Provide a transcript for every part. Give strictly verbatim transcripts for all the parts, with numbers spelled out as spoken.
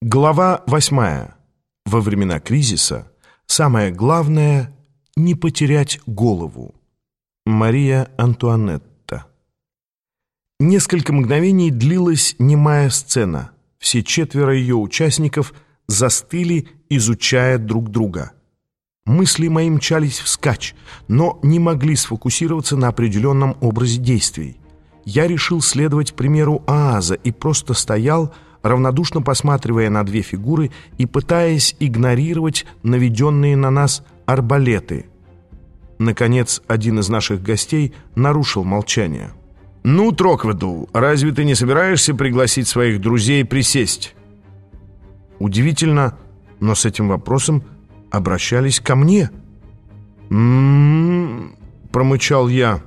Глава восьмая. Во времена кризиса самое главное — не потерять голову. Мария Антуанетта. Несколько мгновений длилась немая сцена. Все четверо ее участников застыли, изучая друг друга. Мысли мои мчались вскачь, но не могли сфокусироваться на определенном образе действий. Я решил следовать примеру Ааза и просто стоял, равнодушно посматривая на две фигуры и пытаясь игнорировать наведенные на нас арбалеты. Наконец, один из наших гостей нарушил молчание. «Ну, Трокведл, разве ты не собираешься пригласить своих друзей присесть?» Удивительно, но с этим вопросом обращались ко мне. «М-м-м», промычал я.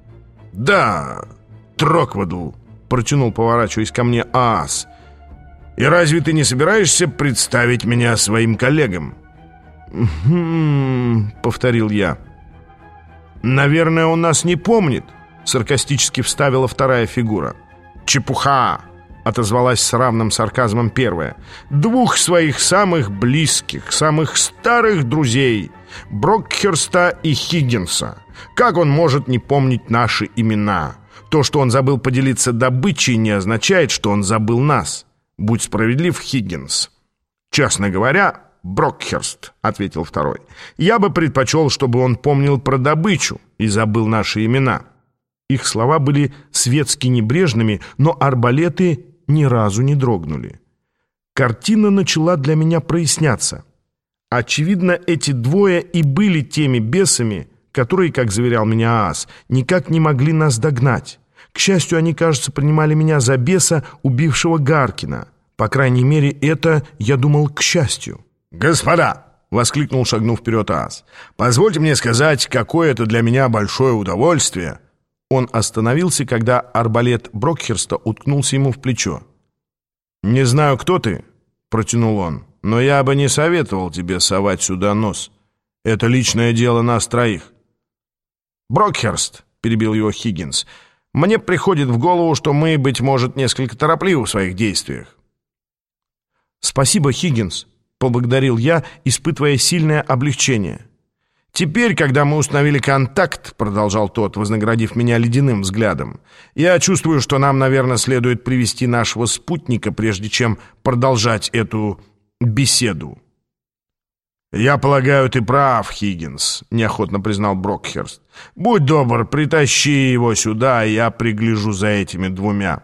«Да, Трокведл», протянул, поворачиваясь ко мне, Ааз. «И разве ты не собираешься представить меня своим коллегам?» «Хм...» — повторил я. «Наверное, он нас не помнит», — саркастически вставила вторая фигура. «Чепуха!» — отозвалась с равным сарказмом первая. «Двух своих самых близких, самых старых друзей, Брокхерста и Хиггинса. Как он может не помнить наши имена? То, что он забыл поделиться добычей, не означает, что он забыл нас. Будь справедлив, Хиггинс». «Честно говоря, Брокхерст», — ответил второй, «я бы предпочел, чтобы он помнил про добычу и забыл наши имена». Их слова были светски небрежными, но арбалеты ни разу не дрогнули. Картина начала для меня проясняться. Очевидно, эти двое и были теми бесами, которые, как заверял меня Ааз, никак не могли нас догнать. К счастью, они, кажется, принимали меня за беса, убившего Гаркина. По крайней мере, это, я думал, к счастью. «Господа!» — воскликнул, шагнув вперед Ааз. «Позвольте мне сказать, какое это для меня большое удовольствие». Он остановился, когда арбалет Брокхерста уткнулся ему в плечо. «Не знаю, кто ты», — протянул он, «но я бы не советовал тебе совать сюда нос. Это личное дело нас троих». «Брокхерст», — перебил его Хиггинс, «мне приходит в голову, что мы, быть может, несколько торопливы в своих действиях». «Спасибо, Хиггинс», — поблагодарил я, испытывая сильное облегчение. «Теперь, когда мы установили контакт, — продолжал тот, вознаградив меня ледяным взглядом, — я чувствую, что нам, наверное, следует привести нашего спутника, прежде чем продолжать эту беседу». «Я полагаю, ты прав, Хиггинс», — неохотно признал Брокхерст. «Будь добр, притащи его сюда, и я пригляжу за этими двумя».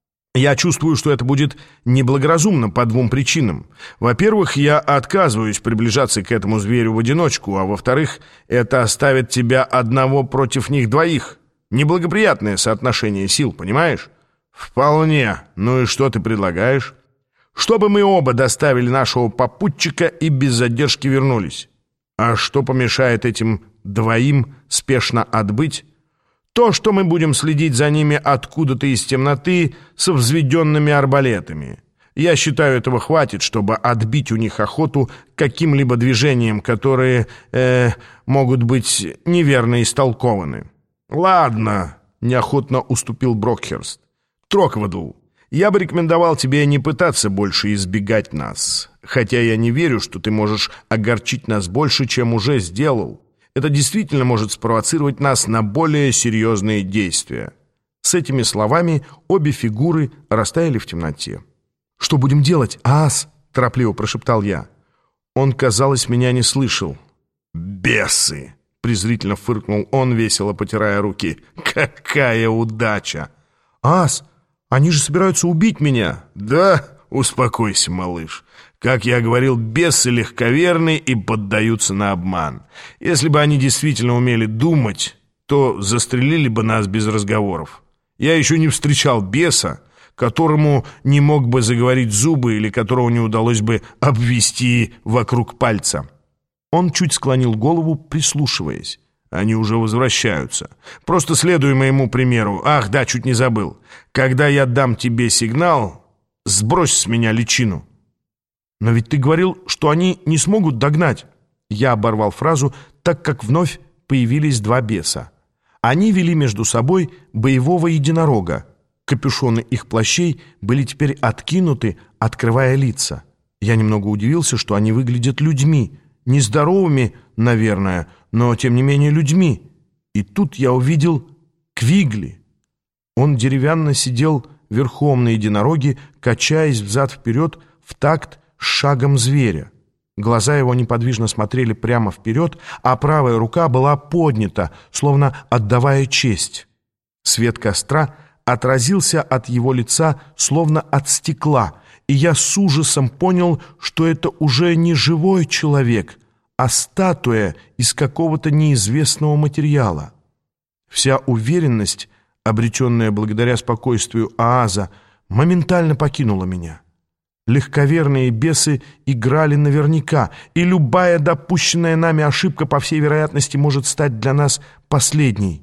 «Я чувствую, что это будет неблагоразумно по двум причинам. Во-первых, я отказываюсь приближаться к этому зверю в одиночку, а во-вторых, это оставит тебя одного против них двоих. Неблагоприятное соотношение сил, понимаешь?» «Вполне. Ну и что ты предлагаешь?» «Чтобы мы оба доставили нашего попутчика и без задержки вернулись». «А что помешает этим двоим спешно отбыть?» «То, что мы будем следить за ними откуда-то из темноты со взведенными арбалетами. Я считаю, этого хватит, чтобы отбить у них охоту каким-либо движением, которые э, могут быть неверно истолкованы». «Ладно», — неохотно уступил Брокхерст. «Трокведл, я бы рекомендовал тебе не пытаться больше избегать нас, хотя я не верю, что ты можешь огорчить нас больше, чем уже сделал. Это действительно может спровоцировать нас на более серьезные действия». С этими словами обе фигуры растаяли в темноте. «Что будем делать, Ааз?» — торопливо прошептал я. Он, казалось, меня не слышал. «Бесы!» — презрительно фыркнул он, весело потирая руки. «Какая удача!» «Ааз, они же собираются убить меня!» «Да, успокойся, малыш. Как я говорил, бесы легковерны и поддаются на обман. Если бы они действительно умели думать, то застрелили бы нас без разговоров. Я еще не встречал беса, которому не мог бы заговорить зубы или которого не удалось бы обвести вокруг пальца». Он чуть склонил голову, прислушиваясь. «Они уже возвращаются. Просто следуй моему примеру. Ах, да, чуть не забыл. Когда я дам тебе сигнал, сбрось с меня личину». «Но ведь ты говорил, что они не смогут догнать». Я оборвал фразу, так как вновь появились два беса. Они вели между собой боевого единорога. Капюшоны их плащей были теперь откинуты, открывая лица. Я немного удивился, что они выглядят людьми. Нездоровыми, наверное, но тем не менее людьми. И тут я увидел Квигли. Он деревянно сидел верхом на единороге, качаясь взад-вперед в такт с шагом зверя. Глаза его неподвижно смотрели прямо вперед, а правая рука была поднята, словно отдавая честь. Свет костра отразился от его лица, словно от стекла, и я с ужасом понял, что это уже не живой человек, а статуя из какого-то неизвестного материала. Вся уверенность, обретенная благодаря спокойствию Ааза, моментально покинула меня. Легковерные бесы играли наверняка, и любая допущенная нами ошибка, по всей вероятности, может стать для нас последней.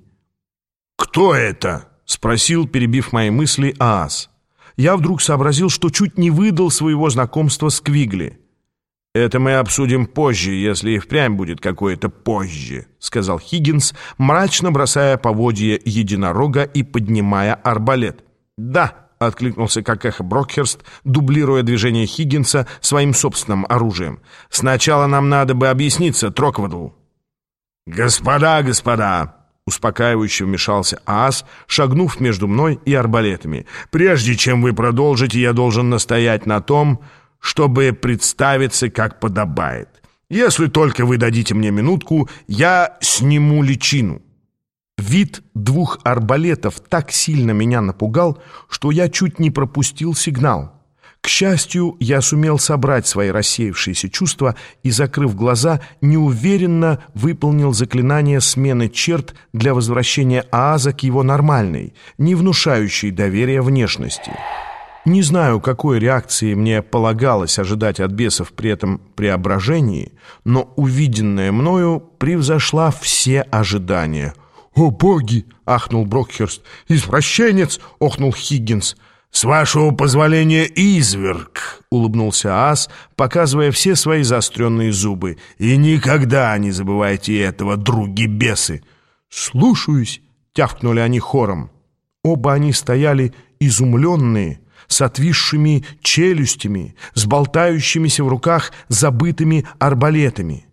«Кто это?» — спросил, перебив мои мысли, Ааз. Я вдруг сообразил, что чуть не выдал своего знакомства с Квигли. «Это мы обсудим позже, если и впрямь будет какое-то позже», — сказал Хиггинс, мрачно бросая поводья единорога и поднимая арбалет. «Да», — откликнулся как эхо Брокхерст, дублируя движение Хиггинса своим собственным оружием. «Сначала нам надо бы объясниться, Троквадл». «Господа, господа!» — успокаивающе вмешался Ааз, шагнув между мной и арбалетами. «Прежде чем вы продолжите, я должен настоять на том, чтобы представиться как подобает. Если только вы дадите мне минутку, я сниму личину». Вид двух арбалетов так сильно меня напугал, что я чуть не пропустил сигнал. К счастью, я сумел собрать свои рассеявшиеся чувства и, закрыв глаза, неуверенно выполнил заклинание смены черт для возвращения Ааза к его нормальной, не внушающей доверия внешности. Не знаю, какой реакции мне полагалось ожидать от бесов при этом преображении, но увиденное мною превзошла все ожидания. «О, боги!» — ахнул Брокхерст. «Извращенец!» — охнул Хиггинс. «С вашего позволения, изверг!» — улыбнулся Ааз, показывая все свои заостренные зубы. «И никогда не забывайте этого, други-бесы!» «Слушаюсь!» — тявкнули они хором. Оба они стояли изумленные, с отвисшими челюстями, с болтающимися в руках забытыми арбалетами.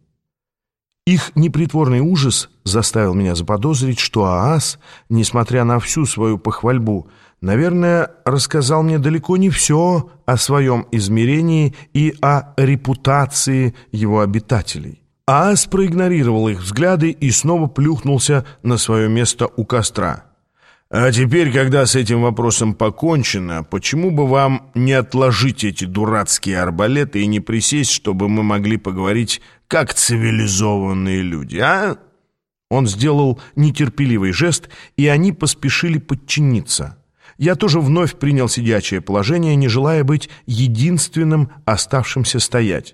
Их непритворный ужас заставил меня заподозрить, что Ааз, несмотря на всю свою похвальбу, наверное, рассказал мне далеко не все о своем измерении и о репутации его обитателей. Ааз проигнорировал их взгляды и снова плюхнулся на свое место у костра. «А теперь, когда с этим вопросом покончено, почему бы вам не отложить эти дурацкие арбалеты и не присесть, чтобы мы могли поговорить как цивилизованные люди, а?» Он сделал нетерпеливый жест, и они поспешили подчиниться. Я тоже вновь принял сидячее положение, не желая быть единственным оставшимся стоять.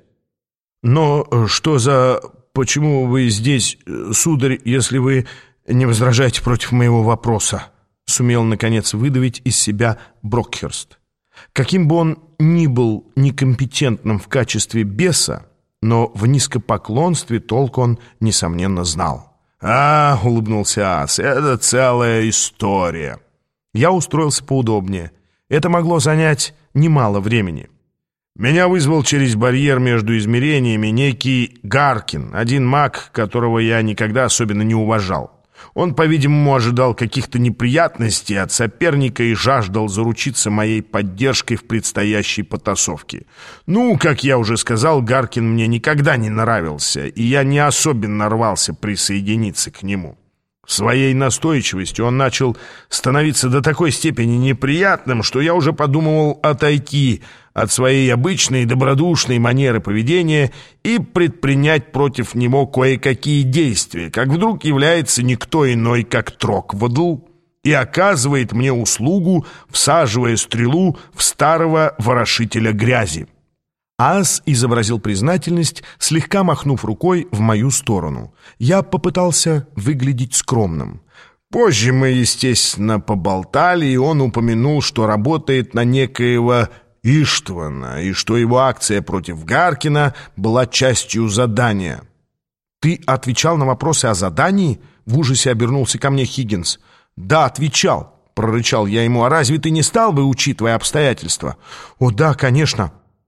«Но что за... Почему вы здесь, сударь, если вы не возражаете против моего вопроса?» Сумел, наконец, выдавить из себя Брокхерст. Каким бы он ни был некомпетентным в качестве беса, но в низкопоклонстве толк он, несомненно, знал. «А, — улыбнулся Ааз, — это целая история». Я устроился поудобнее. Это могло занять немало времени. Меня вызвал через барьер между измерениями некий Гаркин, один маг, которого я никогда особенно не уважал. Он, по-видимому, ожидал каких-то неприятностей от соперника и жаждал заручиться моей поддержкой в предстоящей потасовке. Ну, как я уже сказал, Гаркин мне никогда не нравился, и я не особенно рвался присоединиться к нему. Своей настойчивостью он начал становиться до такой степени неприятным, что я уже подумывал отойти от своей обычной добродушной манеры поведения и предпринять против него кое-какие действия, как вдруг является никто иной, как Троквадл, и оказывает мне услугу, всаживая стрелу в старого ворошителя грязи. Ааз изобразил признательность, слегка махнув рукой в мою сторону. Я попытался выглядеть скромным. Позже мы, естественно, поболтали, и он упомянул, что работает на некоего Иштвана, и что его акция против Гаркина была частью задания. «Ты отвечал на вопросы о задании?» — в ужасе обернулся ко мне Хиггинс. «Да, отвечал», — прорычал я ему. «А разве ты не стал бы, учитывая обстоятельства?» «О, да, конечно».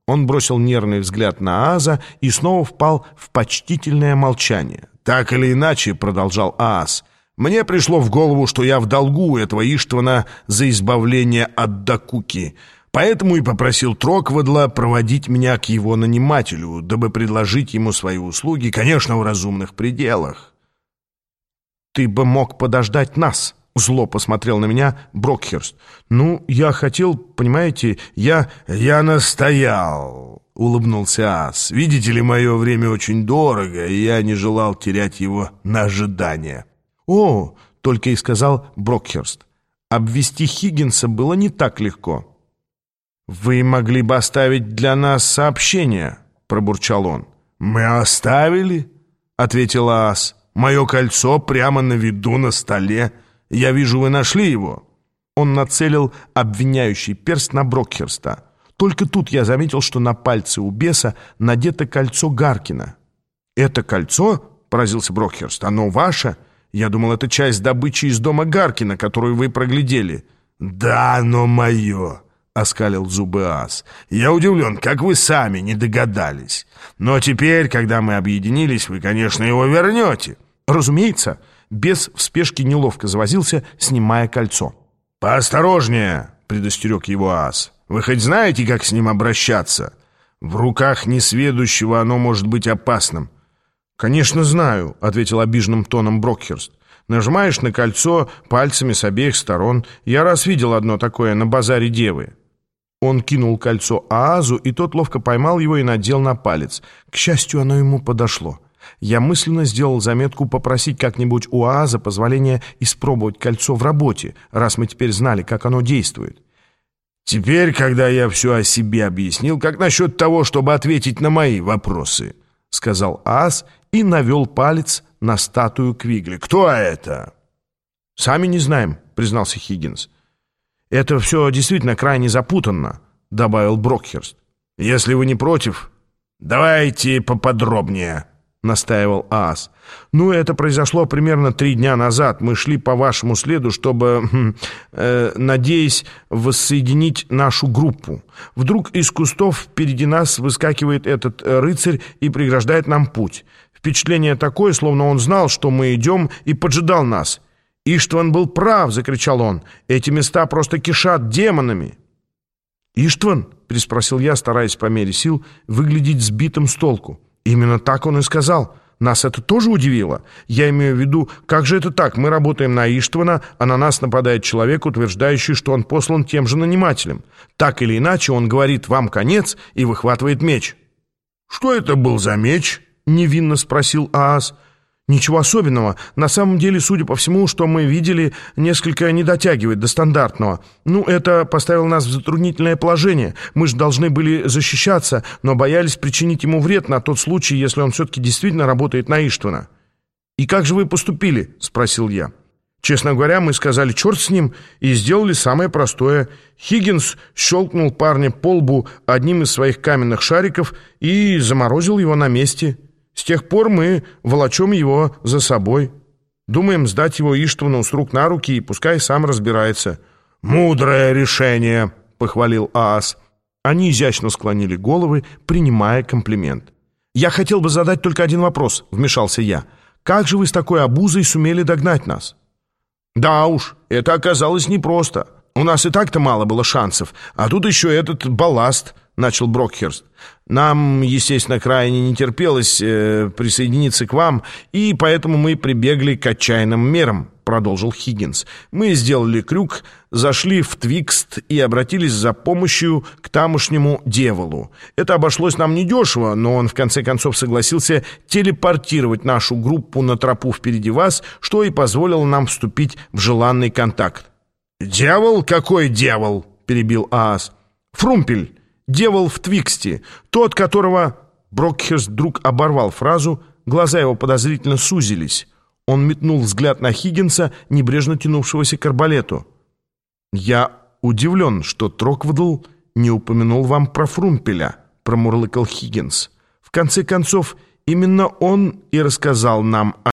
Он бросил нервный взгляд на Ааза и снова впал в почтительное молчание. «Так или иначе», — продолжал Ааз, — «мне пришло в голову, что я в долгу у этого Иштвана за избавление от докуки, поэтому и попросил Троквадла проводить меня к его нанимателю, дабы предложить ему свои услуги, конечно, в разумных пределах». «Ты бы мог подождать нас», — зло посмотрел на меня Брокхерст. «Ну, я хотел, понимаете, я...» «Я настоял», — улыбнулся Ас. «Видите ли, мое время очень дорого, и я не желал терять его на ожидание». «О», — только и сказал Брокхерст. «Обвести Хиггинса было не так легко». «Вы могли бы оставить для нас сообщение», — пробурчал он. «Мы оставили?» — ответил Ас. «Мое кольцо прямо на виду на столе. Я вижу, вы нашли его». Он нацелил обвиняющий перст на Брокхерста. Только тут я заметил, что на пальце у беса надето кольцо Гаркина. «Это кольцо?» — поразился Брокхерст. «Оно ваше? Я думал, это часть добычи из дома Гаркина, которую вы проглядели». «Да, оно мое», — оскалил зубы Ас. «Я удивлен, как вы сами не догадались. Но теперь, когда мы объединились, вы, конечно, его вернете». «Разумеется». Бес в спешке неловко завозился, снимая кольцо. «Поосторожнее», — предостерег его Ас. «Вы хоть знаете, как с ним обращаться? В руках несведущего оно может быть опасным». «Конечно знаю», — ответил обиженным тоном Брокхерст. «Нажимаешь на кольцо пальцами с обеих сторон. Я раз видел одно такое на базаре Девы». Он кинул кольцо Аазу, и тот ловко поймал его и надел на палец. К счастью, оно ему подошло. Я мысленно сделал заметку попросить как-нибудь у Ааза позволения испробовать кольцо в работе, раз мы теперь знали, как оно действует. «Теперь, когда я все о себе объяснил, как насчет того, чтобы ответить на мои вопросы?» — сказал Ааз и навел палец на статую Квигли. «Кто это?» «Сами не знаем», — признался Хиггинс. «Это все действительно крайне запутанно», — добавил Брокхерст. «Если вы не против, давайте поподробнее», — настаивал Аас. «Ну, это произошло примерно три дня назад. Мы шли по вашему следу, чтобы, э, надеясь воссоединить нашу группу. Вдруг из кустов впереди нас выскакивает этот рыцарь и преграждает нам путь. Впечатление такое, словно он знал, что мы идем, и поджидал нас. «Иштван был прав!» — закричал он. «Эти места просто кишат демонами!» «Иштван?» — переспросил я, стараясь по мере сил выглядеть сбитым с толку. «Именно так он и сказал. Нас это тоже удивило. Я имею в виду, как же это так? Мы работаем на Иштвана, а на нас нападает человек, утверждающий, что он послан тем же нанимателем. Так или иначе, он говорит «вам конец» и выхватывает меч». «Что это был за меч?» — невинно спросил Аас. «Ничего особенного. На самом деле, судя по всему, что мы видели, несколько не дотягивает до стандартного. Ну, это поставило нас в затруднительное положение. Мы же должны были защищаться, но боялись причинить ему вред на тот случай, если он все-таки действительно работает на Иштвана». «И как же вы поступили?» — спросил я. «Честно говоря, мы сказали черт с ним и сделали самое простое. Хиггинс щелкнул парня по лбу одним из своих каменных шариков и заморозил его на месте. С тех пор мы волочем его за собой. Думаем сдать его Иштвану с рук на руки, и пускай сам разбирается». «Мудрое решение», — похвалил Аас. Они изящно склонили головы, принимая комплимент. «Я хотел бы задать только один вопрос», — вмешался я. «Как же вы с такой обузой сумели догнать нас?» «Да уж, это оказалось непросто. У нас и так-то мало было шансов, а тут еще этот балласт», — начал Брокхерст. «Нам, естественно, крайне не терпелось э, присоединиться к вам, и поэтому мы прибегли к отчаянным мерам», — продолжил Хиггинс. «Мы сделали крюк, зашли в Твикст и обратились за помощью к тамошнему дьяволу. Это обошлось нам недешево, но он в конце концов согласился телепортировать нашу группу на тропу впереди вас, что и позволило нам вступить в желанный контакт». «Дьявол? Какой дьявол?» — перебил Аас. «Фрумпель. Дьявол в Твиксте, тот, которого...» Брокхерст вдруг оборвал фразу, глаза его подозрительно сузились. Он метнул взгляд на Хиггинса, небрежно тянувшегося к арбалету. «Я удивлен, что Троквадл не упомянул вам про Фрумпеля», — промурлыкал Хиггинс. «В конце концов, именно он и рассказал нам о